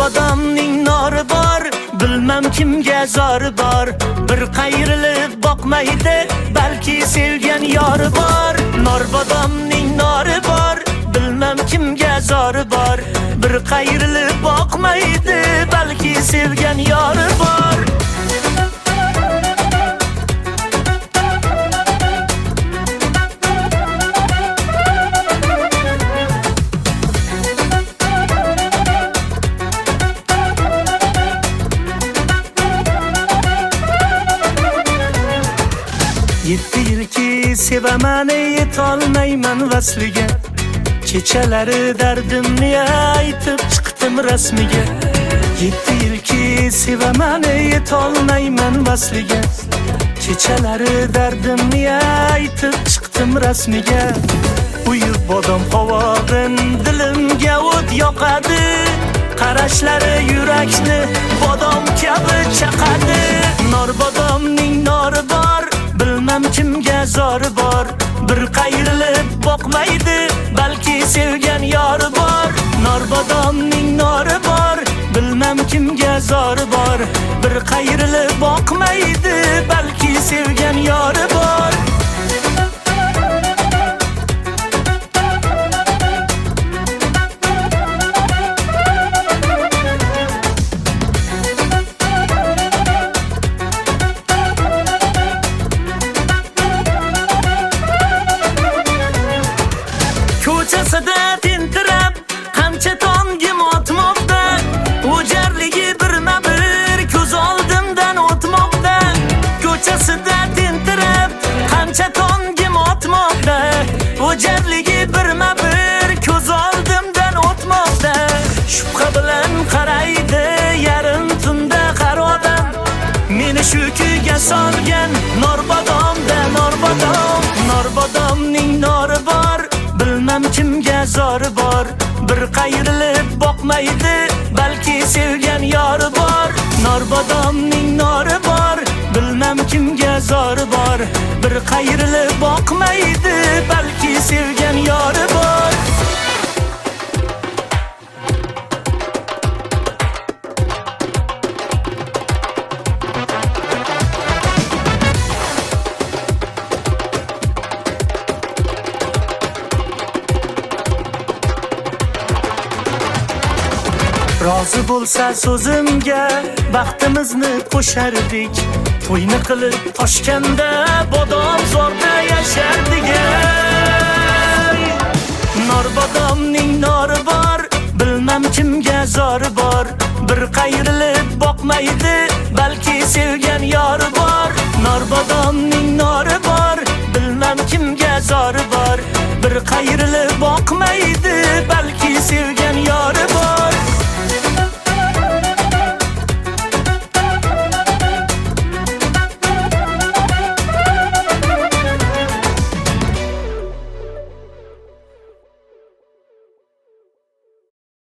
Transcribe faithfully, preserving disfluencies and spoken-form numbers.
Norbodomning nori bor, bilmam kimga zori bor. Bir qayrilib boqmaydi, balki sevgan yori bor. Norbodomning nori bor, bilmam kimga zori bor. Bir qayrilib boqmaydi, balki sevgan yori bor. Yetti yilki sevaman, yetolmayman vasliga. Kechalari dardimni aytib chiqdim rasmiga. Yetti yilki sevaman, yetolmayman vasliga. Kechalari dardimni aytib chiqdim rasmiga. Uyib bodom qovog'in dilimga o't yoqadi. Qarashlari yurakni bodom kabi chaqadi. Norbodomning nori bor, bilmam kimga zori bor. Bir qayrilib boqmaydi, balki sevgan yori bor. Norbodomning nori bor, bilmam kimga zori bor. Bir qayrilib boqmaydi, balki sevgan yori bor. Ko'chasida tintirab, qancha tongim o'tmoqda. O'jarligi birma-bir ko'z oldimdan o'tmoqda. Ko'chasida tintirab, qancha tongim o'tmoqda. O'jarligi birma-bir ko'z oldimdan o'tmoqda. Shubha bilan qaraydi yarim tunda qarodam. Meni shu kuyga solgan Norbodomda Norbodom. Norbodomning nori bor, bilmam kimga zori bor. Bir qayrilib boqmaydi, balki sevgan yori bor. Norbodomning nori bor, bilmam kimga zori bor. Bir qayrilib boqmaydi, balki sevgan yori bor. Rozi bo'lsa so'zimga baxtimizni qo'shardik. To'yni qilib Toshkentda bodom zorda yashardik. Norbodomning nori bor, bilmam kimga zori bor. Bir qayrilib boqmaydi, balki sevgan yori bor. Norbodomning nori